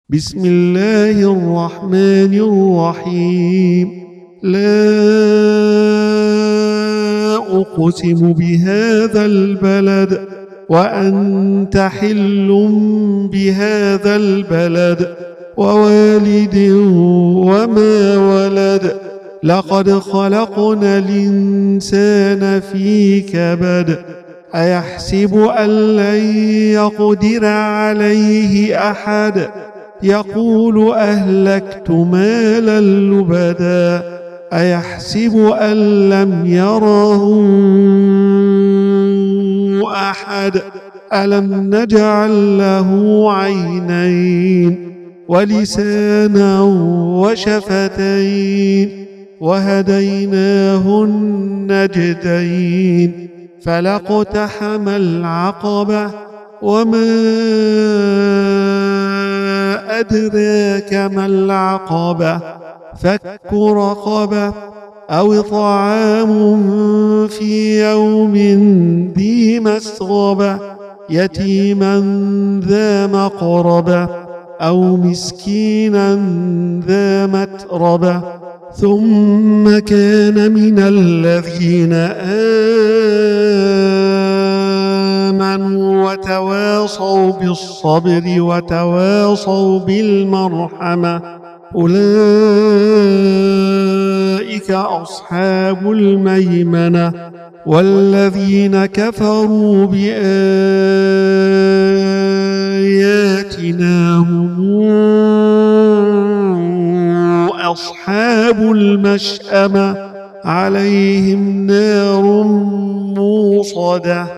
بسم الله الرحمن الرحيم. لا أقسم بهذا البلد وأنت حل بهذا البلد ووالد وما ولد. لقد خلقنا الإنسان في كبد. أيحسب أن لن يقدر عليه أحد. يقول أهلكت مالا لبدا. أيحسب أن لم يره أحد. ألم نجعل له عينين ولسانا وشفتين وهديناه النجدين. فلاقتحم العقبة وما أدراك ما العقبة. فك رقبة أو طعام في يوم ذي مسغبة يتيما ذا مقربة أو مسكينا ذا متربة ثم كان من الذين آمنوا وتواصوا بالصبر وتواصوا بالمرحمة أولئك أصحاب الميمنة. والذين كفروا بآياتنا هم أصحاب المشأمة عليهم نار موصدة.